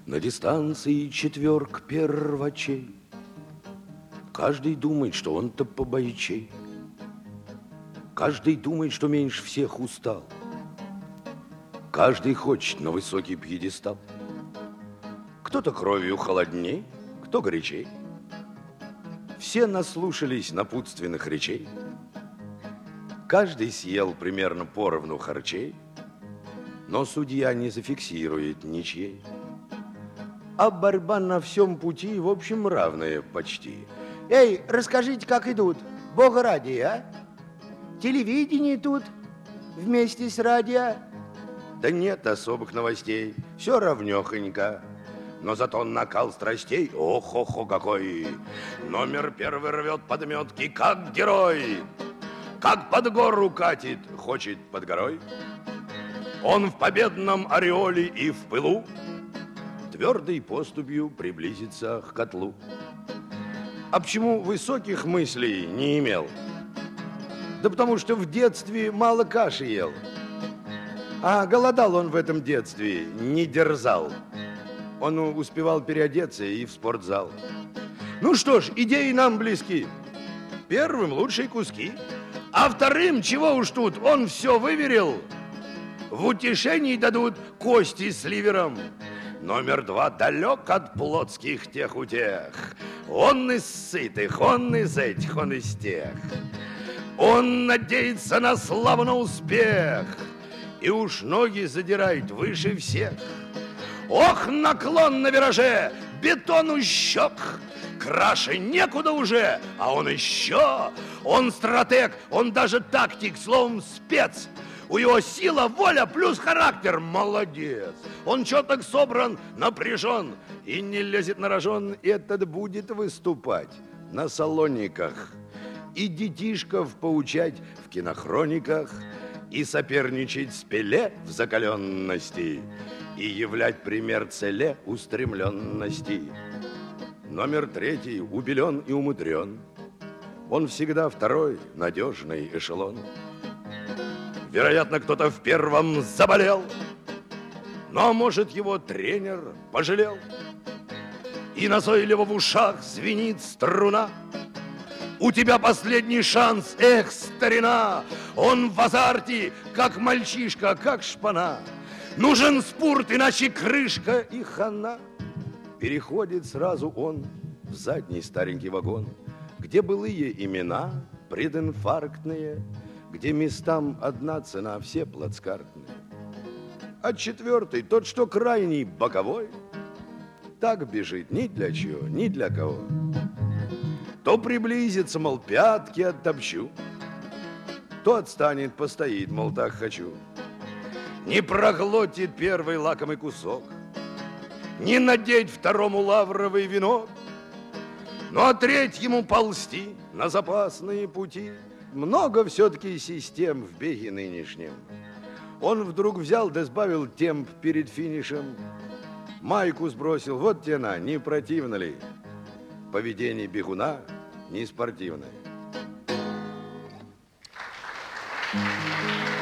На дистанции четверка первачей. Каждый думает, что он-то побойчей. Каждый думает, что меньше всех устал. Каждый хочет на высокий пьедестал. Кто-то кровью холодней, кто горячей. Все наслушались напутственных речей. Каждый съел примерно поровну харчей, но судья не зафиксирует ничьей. А борьба на всем пути, в общем, равная почти. Эй, расскажите, как идут, Бога ради, а? Телевидение тут вместе с радио. Да нет особых новостей, все равнёхонько. Но зато накал страстей, ох-охо какой. Номер первый рвет подметки, как герой. Как под гору катит, хочет под горой. Он в победном ореоле и в пылу твердой поступью приблизится к котлу. А почему высоких мыслей не имел? Да потому что в детстве мало каши ел. А голодал он в этом детстве, не дерзал. Он успевал переодеться и в спортзал. Ну что ж, идеи нам близки. Первым лучшие куски, а вторым, чего уж тут, он все выверил. В утешении дадут кости с ливером. Номер два далек от плотских тех утех. Он из сытых, он из этих, он из тех. Он надеется на славу, на успех. И уж ноги задирает выше всех. Ох, наклон на вираже, бетон у щек. Краше некуда уже, а он еще. Он стратег, он даже тактик, словом спец. У его сила, воля плюс характер. Молодец. Он чёток собран, напряжен и не лезет на рожон. Этот будет выступать на салониках и детишков поучать в кинохрониках, и соперничать с Пеле в закаленности, и являть пример целе устремленности. Номер третий убелен и умудрен. Он всегда второй, надежный эшелон. Вероятно, кто-то в первом заболел, но, может, его тренер пожалел. И назойливо в ушах звенит струна. У тебя последний шанс, эх, старина. Он в азарте, как мальчишка, как шпана. Нужен спорт, иначе крышка и хана. Переходит сразу он в задний старенький вагон, где былые имена прединфарктные, где местам одна цена, все плацкартные. А четвертый, тот, что крайний боковой, так бежит ни для чего, ни для кого. То приблизится, мол, пятки оттопчу, то отстанет, постоит, мол, так хочу. Не проглотит первый лакомый кусок, не надеть второму лавровый венок, ну а третьему ползти на запасные пути. Много все-таки систем в беге нынешнем. Он вдруг взял да сбавил темп перед финишем. Майку сбросил, вот тебе на, не противно ли? Поведение бегуна не спортивное.